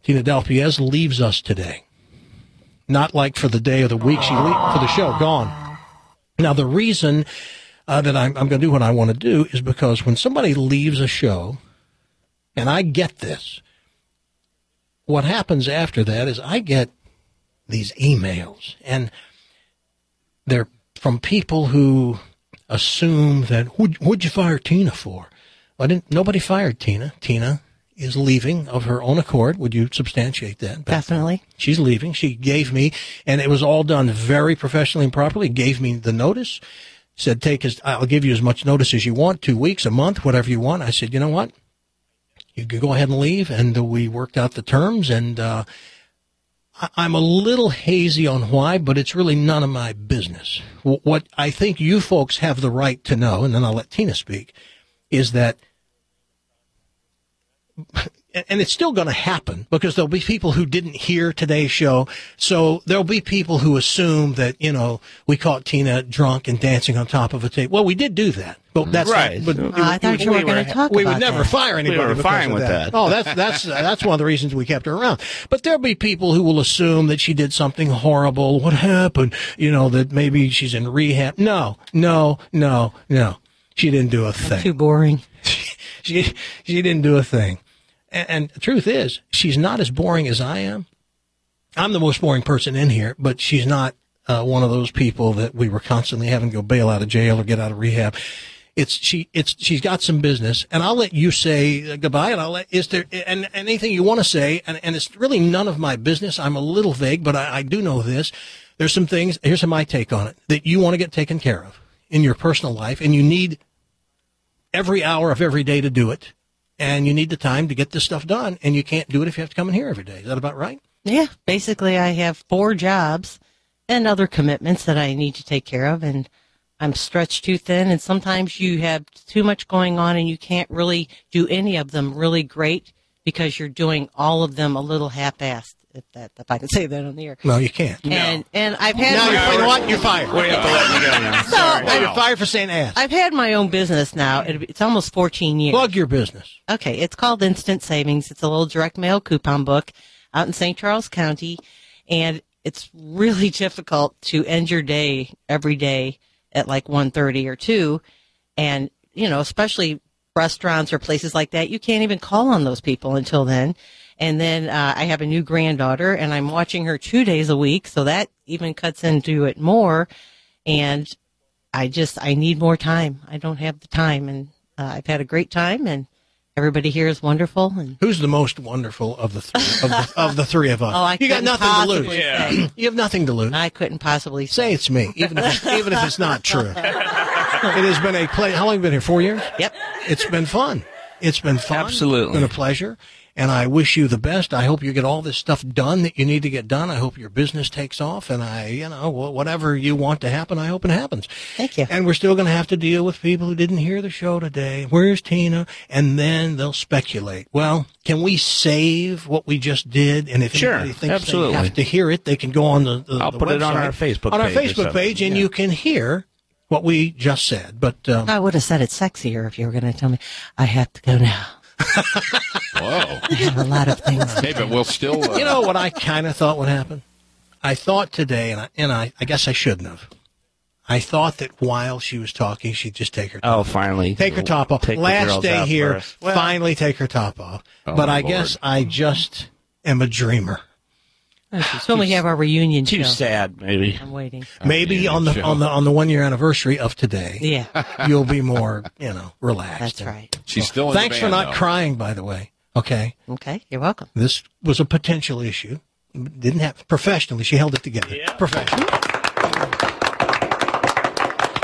Tina Del Piez leaves us today. Not like for the day of the week. For the show, gone. Now, the reason that I'm going to do what I want to do is because when somebody leaves a show, and I get this, what happens after that is I get these emails, and they're from people who assume that, what'd you fire Tina for? Nobody fired Tina. Tina is leaving of her own accord. Would you substantiate that? Definitely. She's leaving. She gave me, and it was all done very professionally and properly, gave me the notice, said, I'll give you as much notice as you want, 2 weeks, a month, whatever you want. I said, you know what? You can go ahead and leave, and we worked out the terms, and I'm a little hazy on why, but it's really none of my business. What I think you folks have the right to know, and then I'll let Tina speak, is that, and it's still going to happen because there'll be people who didn't hear today's show. So there'll be people who assume that, we caught Tina drunk and dancing on top of a table. Well, we did do that. But that's right. I thought you were going to talk about that. We would never fire anybody. We were fine with that. Oh, that's one of the reasons we kept her around. But there'll be people who will assume that she did something horrible. What happened? That maybe she's in rehab. No. She didn't do a thing. Too boring. She didn't do a thing. And the truth is, she's not as boring as I am. I'm the most boring person in here, but she's not one of those people that we were constantly having to go bail out of jail or get out of rehab. She's got some business, and I'll let you say goodbye, and is there anything you want to say, and it's really none of my business. I'm a little vague, but I do know this. There's some things, here's my take on it, that you want to get taken care of in your personal life, and you need every hour of every day to do it. And you need the time to get this stuff done, and you can't do it if you have to come in here every day. Is that about right? Yeah. Basically, I have 4 jobs and other commitments that I need to take care of, and I'm stretched too thin, and sometimes you have too much going on, and you can't really do any of them really great because you're doing all of them a little half-assed, if I can say that on the air. No, you can't. And I've had you know what? You're fired. We have to let you go now. Sorry. You're fired for saying ass. I've had my own business now. It's almost 14 years. Plug your business. Okay, it's called Instant Savings. It's a little direct mail coupon book out in St. Charles County, and it's really difficult to end your day every day at like 1:30 or 2, and especially restaurants or places like that, you can't even call on those people until then. And then I have a new granddaughter, and I'm watching her 2 days a week, so that even cuts into it more. And I need more time. I don't have the time, and I've had a great time, and everybody here is wonderful. And who's the most wonderful of the three of us? Oh, you got nothing to lose. Yeah. You have nothing to lose. I couldn't possibly say it's me, even if it's not true. It has been a play. How long have you been here? 4 years? Yep. It's been fun. It's been fun. Absolutely. It's been a pleasure. And I wish you the best. I hope you get all this stuff done that you need to get done. I hope your business takes off. And whatever you want to happen, I hope it happens. Thank you. And we're still going to have to deal with people who didn't hear the show today. Where's Tina? And then they'll speculate. Well, can we save what we just did? And if anybody thinks absolutely. they have to hear it, they can go on the I'll put website, it on our Facebook page. On our Facebook page, and you can hear what we just said. But I would have said it sexier if you were going to tell me, I have to go now. Whoa. I have a lot of things. Hey, but we'll still... You know what I kind of thought would happen? I thought today, and I guess I shouldn't have. I thought that while she was talking, she'd just take her top off. Oh, finally. Take her top off. Last day here, finally take her top off. Oh, but I Lord. guess I just am a dreamer. So we have our reunion Too show. sad, maybe. I'm waiting. Maybe on the 1 year anniversary of today, Yeah. you'll be more, relaxed. That's right. She's still in Thanks the for band, not though. crying, by the way. Okay. Okay, you're welcome. This was a potential issue. Didn't have professionally. She held it together. Yeah. Professionally.